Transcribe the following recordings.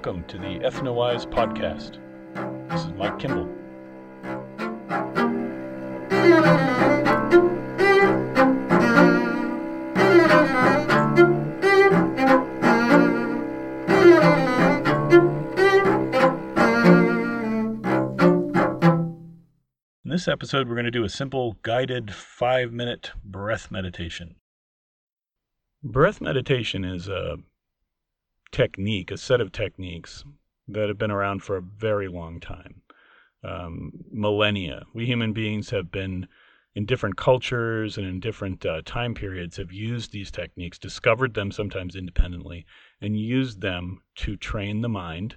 welcome to the Ethnowise podcast. This is Mike Kimball. In this episode, we're going to do a simple guided 5-minute breath meditation. Breath meditation is a technique, a set of techniques that have been around for a very long time, millennia. We human beings have been in different cultures and in different time periods have used these techniques, discovered them sometimes independently, and used them to train the mind,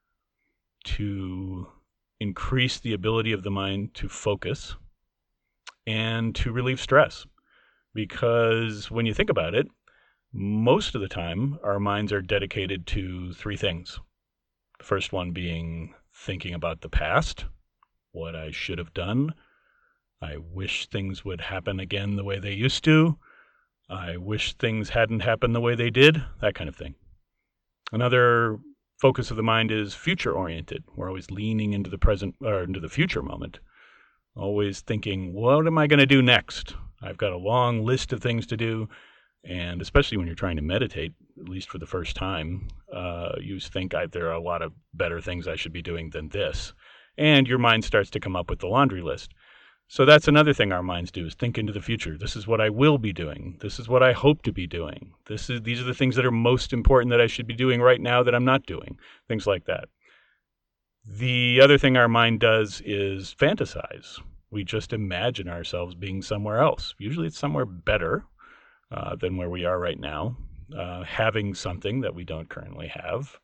to increase the ability of the mind to focus, and to relieve stress. Because when you think about it, most of the time, our minds are dedicated to three things. The first one being thinking about the past, what I should have done. I wish things would happen again the way they used to. I wish things hadn't happened the way they did, that kind of thing. Another focus of the mind is future-oriented. We're always leaning into the present or into the future moment, always thinking, what am I going to do next? I've got a long list of things to do. And especially when you're trying to meditate, at least for the first time, you think there are a lot of better things I should be doing than this. And your mind starts to come up with the laundry list. So that's another thing our minds do, is think into the future. This is what I will be doing. This is what I hope to be doing. These are the things that are most important that I should be doing right now that I'm not doing. Things like that. The other thing our mind does is fantasize. We just imagine ourselves being somewhere else. Usually it's somewhere better than where we are right now, having something that we don't currently have,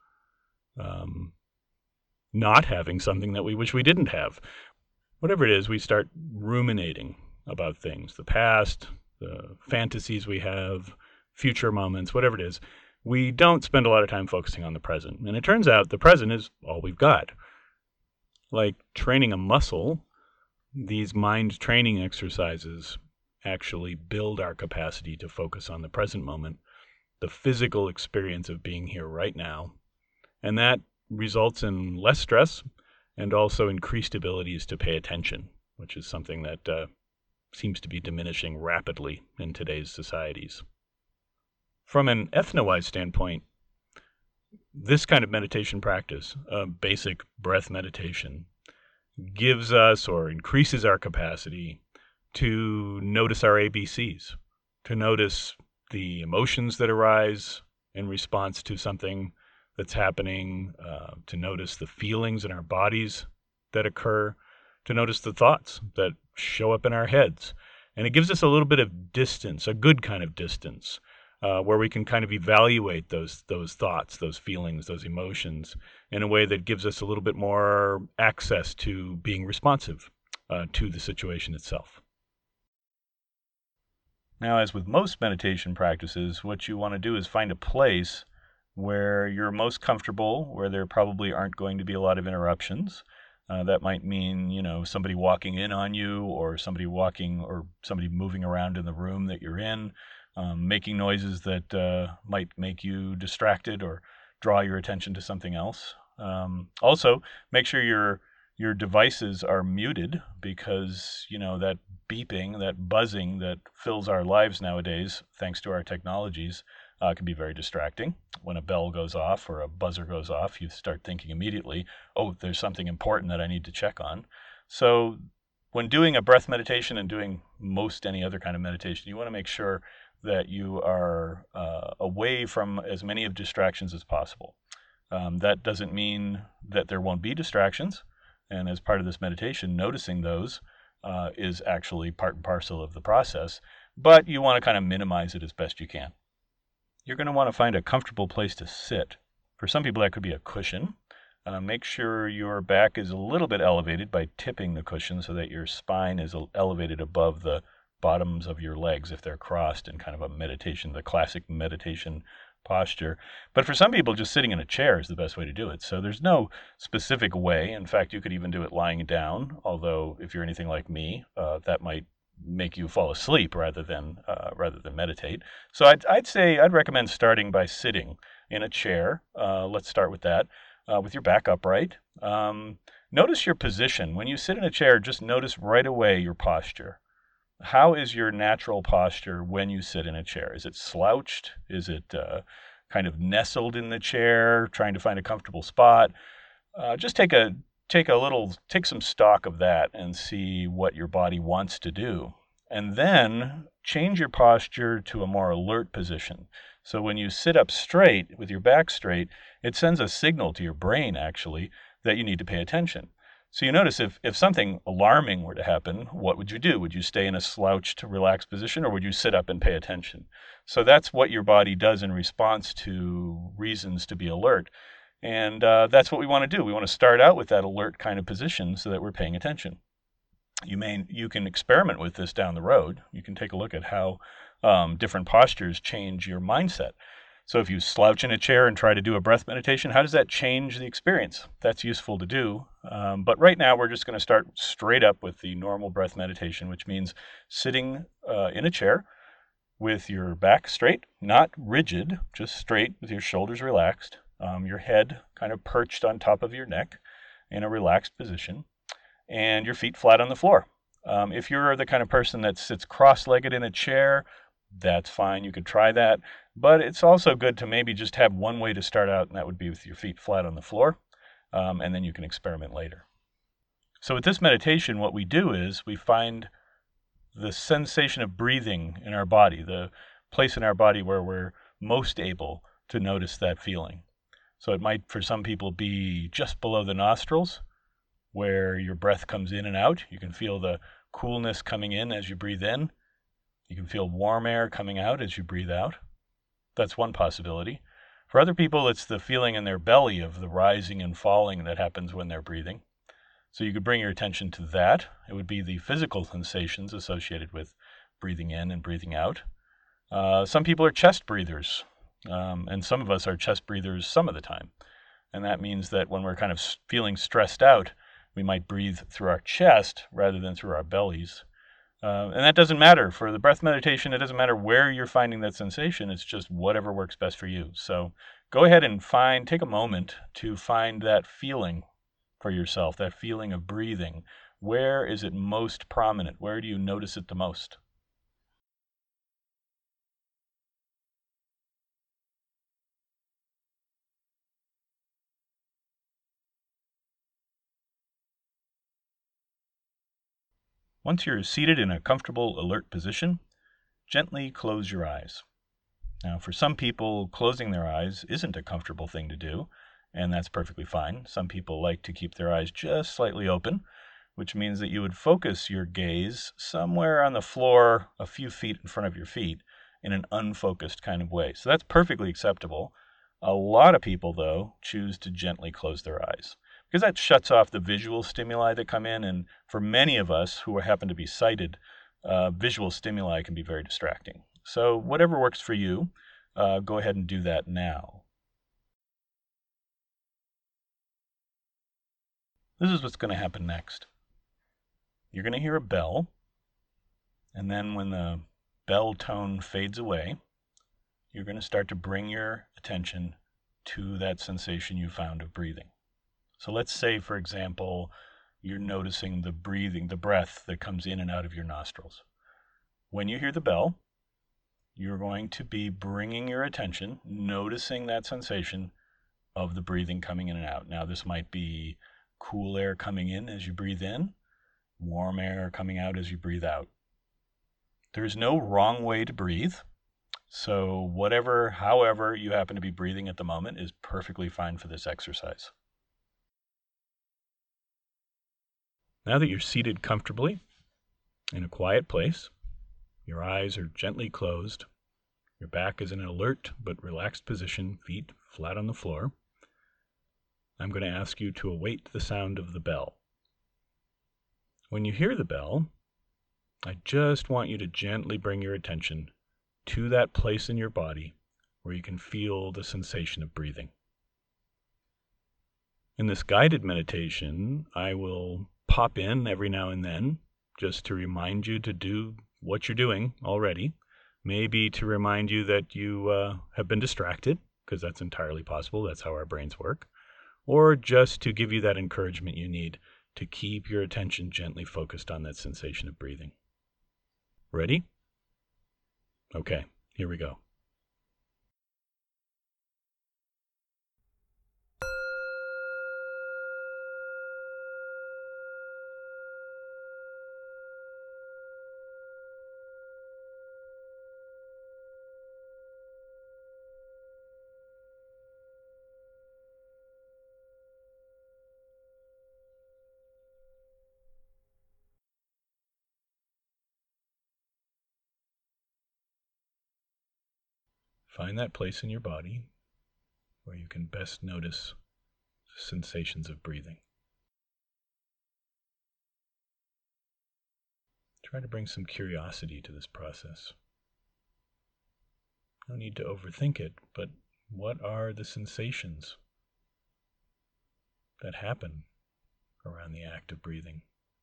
not having something that we wish we didn't have. Whatever it is, we start ruminating about things, the past, the fantasies we have, future moments, whatever it is. We don't spend a lot of time focusing on the present. And it turns out the present is all we've got. Like training a muscle, these mind training exercises actually build our capacity to focus on the present moment, the physical experience of being here right now. And that results in less stress and also increased abilities to pay attention, which is something that seems to be diminishing rapidly in today's societies. From an Ethnowise standpoint, this kind of meditation practice, basic breath meditation, gives us or increases our capacity to notice our ABCs, to notice the emotions that arise in response to something that's happening, to notice the feelings in our bodies that occur, to notice the thoughts that show up in our heads. And it gives us a little bit of distance, a good kind of distance, where we can kind of evaluate those thoughts, those feelings, those emotions in a way that gives us a little bit more access to being responsive to the situation itself. Now, as with most meditation practices, what you want to do is find a place where you're most comfortable, where there probably aren't going to be a lot of interruptions. That might mean, somebody walking in on you or somebody moving around in the room that you're in, making noises that might make you distracted or draw your attention to something else. Also, make sure your devices are muted because, that beeping, that buzzing that fills our lives nowadays, thanks to our technologies, can be very distracting. When a bell goes off or a buzzer goes off, you start thinking immediately, oh, there's something important that I need to check on. So when doing a breath meditation and doing most any other kind of meditation, you want to make sure that you are away from as many of distractions as possible. That doesn't mean that there won't be distractions. And as part of this meditation, noticing those is actually part and parcel of the process, but you want to kind of minimize it as best you can. You're going to want to find a comfortable place to sit. For some people, that could be a cushion. Make sure your back is a little bit elevated by tipping the cushion so that your spine is elevated above the bottoms of your legs if they're crossed in kind of a meditation, the classic meditation posture. But for some people, just sitting in a chair is the best way to do it. So there's no specific way. In fact, you could even do it lying down, although if you're anything like me, that might make you fall asleep rather than meditate. So I'd recommend starting by sitting in a chair. Let's start with that. with your back upright. Notice your position. When you sit in a chair, just notice right away your posture. How is your natural posture when you sit in a chair? Is it slouched? Is it kind of nestled in the chair, trying to find a comfortable spot? Just take some stock of that and see what your body wants to do. And then change your posture to a more alert position. So when you sit up straight with your back straight, it sends a signal to your brain actually that you need to pay attention. So you notice if something alarming were to happen, what would you do? Would you stay in a slouched, relaxed position, or would you sit up and pay attention? So that's what your body does in response to reasons to be alert. And that's what we want to do. We want to start out with that alert kind of position so that we're paying attention. You can experiment with this down the road. You can take a look at how different postures change your mindset. So if you slouch in a chair and try to do a breath meditation, how does that change the experience? That's useful to do. But right now, we're just going to start straight up with the normal breath meditation, which means sitting in a chair with your back straight, not rigid, just straight with your shoulders relaxed, your head kind of perched on top of your neck in a relaxed position, and your feet flat on the floor. If you're the kind of person that sits cross-legged in a chair, that's fine. You could try that. But it's also good to maybe just have one way to start out, and that would be with your feet flat on the floor. And then you can experiment later. So with this meditation, what we do is we find the sensation of breathing in our body, the place in our body where we're most able to notice that feeling. So it might, for some people, be just below the nostrils, where your breath comes in and out. You can feel the coolness coming in as you breathe in. You can feel warm air coming out as you breathe out. That's one possibility. For other people, it's the feeling in their belly of the rising and falling that happens when they're breathing. So you could bring your attention to that. It would be the physical sensations associated with breathing in and breathing out. Some people are chest breathers, and some of us are chest breathers some of the time. And that means that when we're kind of feeling stressed out, we might breathe through our chest rather than through our bellies. And that doesn't matter. For the breath meditation, it doesn't matter where you're finding that sensation. It's just whatever works best for you. So go ahead and take a moment to find that feeling for yourself, that feeling of breathing. Where is it most prominent? Where do you notice it the most? Once you're seated in a comfortable, alert position, gently close your eyes. Now, for some people, closing their eyes isn't a comfortable thing to do, and that's perfectly fine. Some people like to keep their eyes just slightly open, which means that you would focus your gaze somewhere on the floor a few feet in front of your feet in an unfocused kind of way. So that's perfectly acceptable. A lot of people, though, choose to gently close their eyes because that shuts off the visual stimuli that come in. And for many of us who happen to be sighted, visual stimuli can be very distracting. So whatever works for you, go ahead and do that now. This is what's going to happen next. You're going to hear a bell, and then when the bell tone fades away, you're going to start to bring your attention to that sensation you found of breathing. So let's say, for example, you're noticing the breathing, the breath that comes in and out of your nostrils. When you hear the bell, you're going to be bringing your attention, noticing that sensation of the breathing coming in and out. Now, this might be cool air coming in as you breathe in, warm air coming out as you breathe out. There's no wrong way to breathe. So however you happen to be breathing at the moment is perfectly fine for this exercise. Now that you're seated comfortably in a quiet place, your eyes are gently closed, your back is in an alert but relaxed position, feet flat on the floor, I'm going to ask you to await the sound of the bell. When you hear the bell, I just want you to gently bring your attention to that place in your body where you can feel the sensation of breathing. In this guided meditation, I will pop in every now and then just to remind you to do what you're doing already, maybe to remind you that you have been distracted, because that's entirely possible. That's how our brains work. or just to give you that encouragement you need to keep your attention gently focused on that sensation of breathing. Ready? Okay, here we go. Find that place in your body where you can best notice the sensations of breathing. Try to bring some curiosity to this process. No need to overthink it, but what are the sensations that happen around the act of breathing?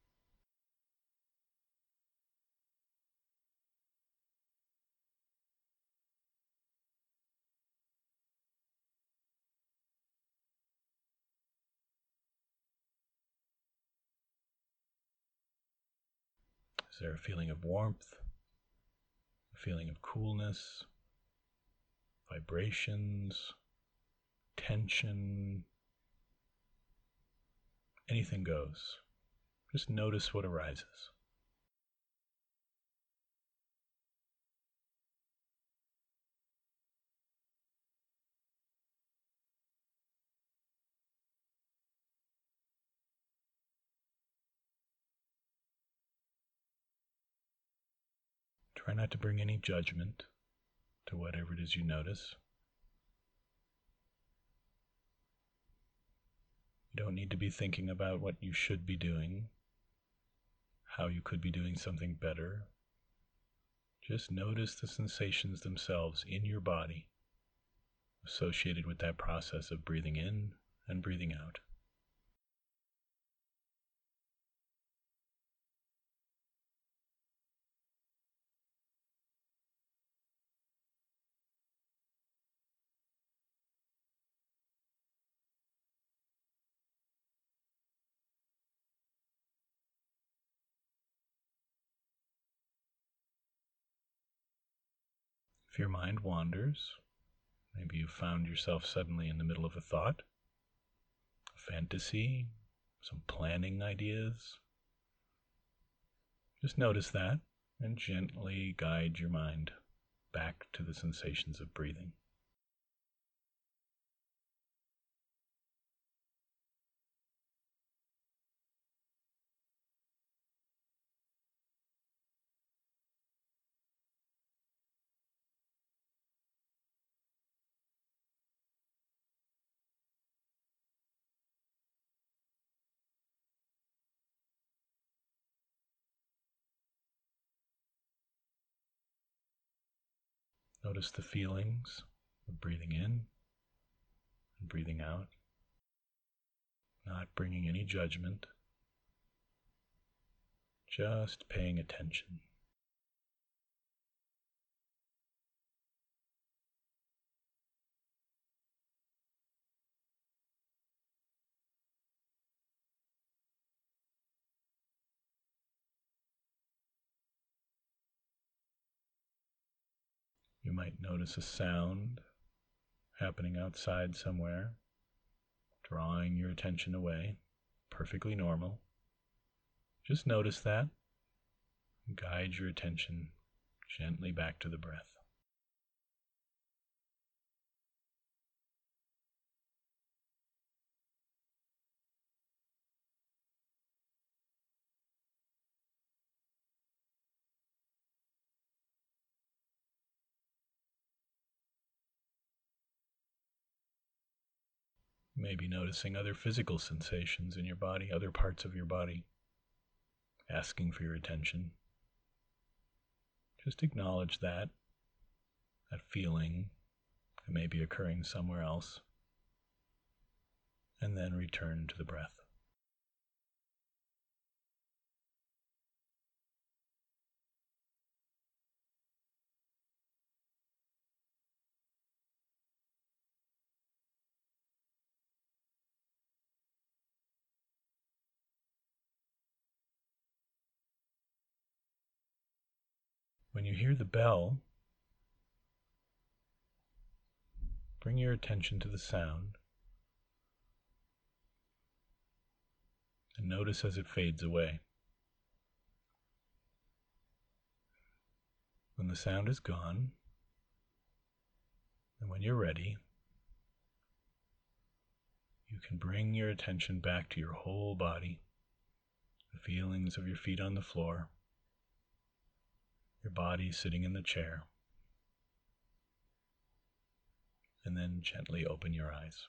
Is there a feeling of warmth, a feeling of coolness, vibrations, tension? Anything goes. Just notice what arises. Try not to bring any judgment to whatever it is you notice. You don't need to be thinking about what you should be doing, how you could be doing something better. Just notice the sensations themselves in your body associated with that process of breathing in and breathing out. If your mind wanders, maybe you found yourself suddenly in the middle of a thought, a fantasy, some planning ideas, just notice that and gently guide your mind back to the sensations of breathing. Notice the feelings of breathing in and breathing out, not bringing any judgment, just paying attention. You might notice a sound happening outside somewhere, drawing your attention away. Perfectly normal. Just notice that and guide your attention gently back to the breath. Maybe noticing other physical sensations in your body, other parts of your body, asking for your attention. Just acknowledge that feeling that may be occurring somewhere else, and then return to the breath. When you hear the bell, bring your attention to the sound and notice as it fades away. When the sound is gone, and when you're ready, you can bring your attention back to your whole body, the feelings of your feet on the floor, your body sitting in the chair, and then gently open your eyes.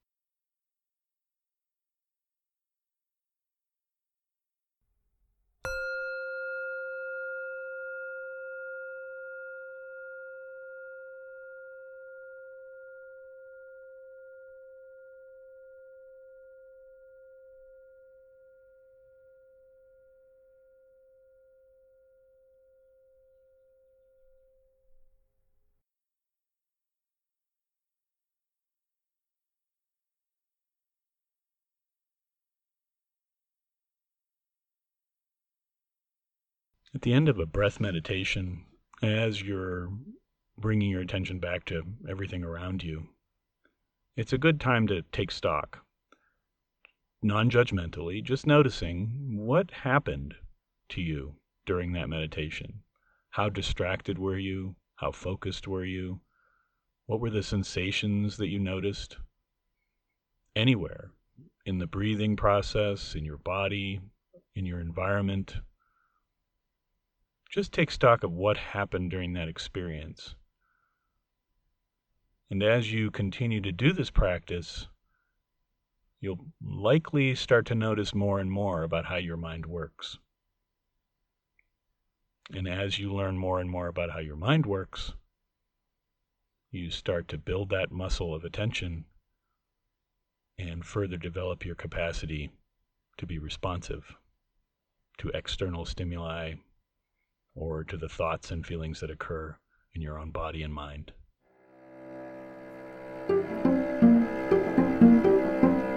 At the end of a breath meditation, as you're bringing your attention back to everything around you, it's a good time to take stock, non-judgmentally, just noticing what happened to you during that meditation. How distracted were you? How focused were you? What were the sensations that you noticed? Anywhere, in the breathing process, in your body, in your environment. Just take stock of what happened during that experience. And as you continue to do this practice, you'll likely start to notice more and more about how your mind works. And as you learn more and more about how your mind works, you start to build that muscle of attention and further develop your capacity to be responsive to external stimuli or to the thoughts and feelings that occur in your own body and mind.